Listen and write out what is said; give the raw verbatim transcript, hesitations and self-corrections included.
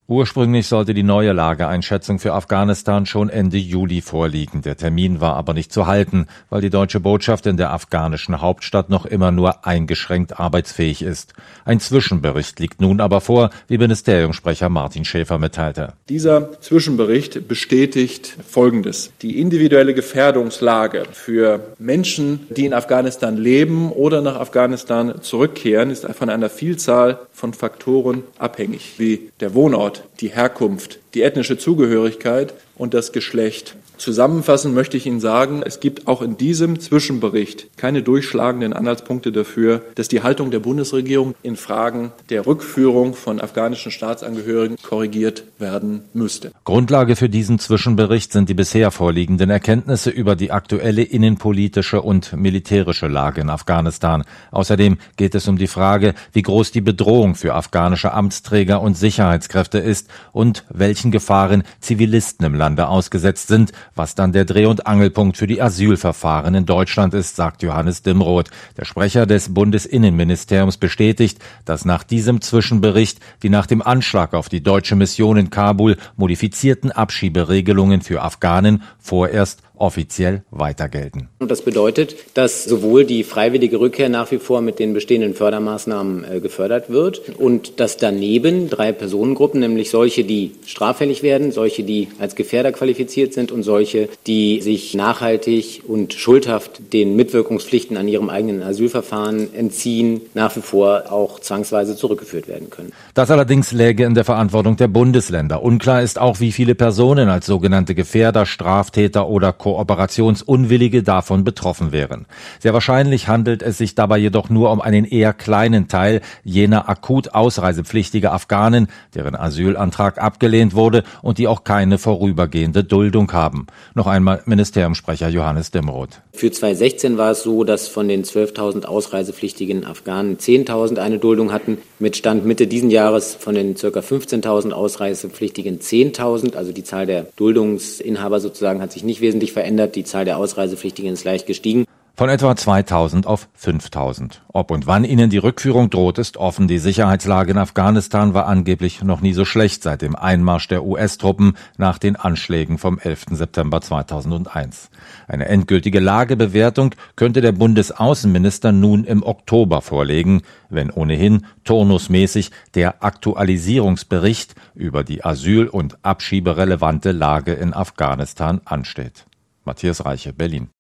Ursprünglich sollte die neue Lageeinschätzung für Afghanistan schon Ende Juli vorliegen. Der Termin war aber nicht zu halten, weil die deutsche Botschaft in der afghanischen Hauptstadt noch immer nur eingeschränkt arbeitsfähig ist. Ein Zwischenbericht liegt nun aber vor, wie Ministeriumssprecher Martin Schäfer mitteilte. Dieser Zwischenbericht bestätigt Folgendes. Die individuelle Gefährdungslage für Menschen, die in Afghanistan leben oder nach Afghanistan zurückkehren, ist von einer Vielzahl von Faktoren abhängig, wie der Wohnort, die Herkunft, die ethnische Zugehörigkeit und das Geschlecht. Zusammenfassend möchte ich Ihnen sagen, es gibt auch in diesem Zwischenbericht keine durchschlagenden Anhaltspunkte dafür, dass die Haltung der Bundesregierung in Fragen der Rückführung von afghanischen Staatsangehörigen korrigiert werden müsste. Grundlage für diesen Zwischenbericht sind die bisher vorliegenden Erkenntnisse über die aktuelle innenpolitische und militärische Lage in Afghanistan. Außerdem geht es um die Frage, wie groß die Bedrohung für afghanische Amtsträger und Sicherheitskräfte ist und welchen Gefahren Zivilisten im Lande ausgesetzt sind, was dann der Dreh- und Angelpunkt für die Asylverfahren in Deutschland ist, sagt Johannes Dimroth. Der Sprecher des Bundesinnenministeriums bestätigt, dass nach diesem Zwischenbericht die nach dem Anschlag auf die deutsche Mission in Kabul modifizierten Abschieberegelungen für Afghanen vorerst offiziell weiter gelten. Das bedeutet, dass sowohl die freiwillige Rückkehr nach wie vor mit den bestehenden Fördermaßnahmen äh, gefördert wird und dass daneben drei Personengruppen, nämlich solche, die straffällig werden, solche, die als Gefährder qualifiziert sind und solche, die sich nachhaltig und schuldhaft den Mitwirkungspflichten an ihrem eigenen Asylverfahren entziehen, nach wie vor auch zwangsweise zurückgeführt werden können. Das allerdings läge in der Verantwortung der Bundesländer. Unklar ist auch, wie viele Personen als sogenannte Gefährder, Straftäter oder Kooperationsunwillige davon betroffen wären. Sehr wahrscheinlich handelt es sich dabei jedoch nur um einen eher kleinen Teil jener akut ausreisepflichtiger Afghanen, deren Asylantrag abgelehnt wurde und die auch keine vorübergehende Duldung haben. Noch einmal Ministeriumssprecher Johannes Dimroth. Für zweitausendsechzehn war es so, dass von den zwölftausend ausreisepflichtigen Afghanen zehntausend eine Duldung hatten. Mit Stand Mitte diesen Jahres von den ca. fünfzehntausend ausreisepflichtigen zehntausend. Also die Zahl der Duldungsinhaber sozusagen hat sich nicht wesentlich verändert. Die Zahl der Ausreisepflichtigen ist leicht gestiegen. Von etwa zweitausend auf fünftausend. Ob und wann ihnen die Rückführung droht, ist offen. Die Sicherheitslage in Afghanistan war angeblich noch nie so schlecht seit dem Einmarsch der U S-Truppen nach den Anschlägen vom elften September zweitausendeins. Eine endgültige Lagebewertung könnte der Bundesaußenminister nun im Oktober vorlegen, wenn ohnehin turnusmäßig der Aktualisierungsbericht über die asyl- und abschieberelevante Lage in Afghanistan ansteht. Matthias Reiche, Berlin.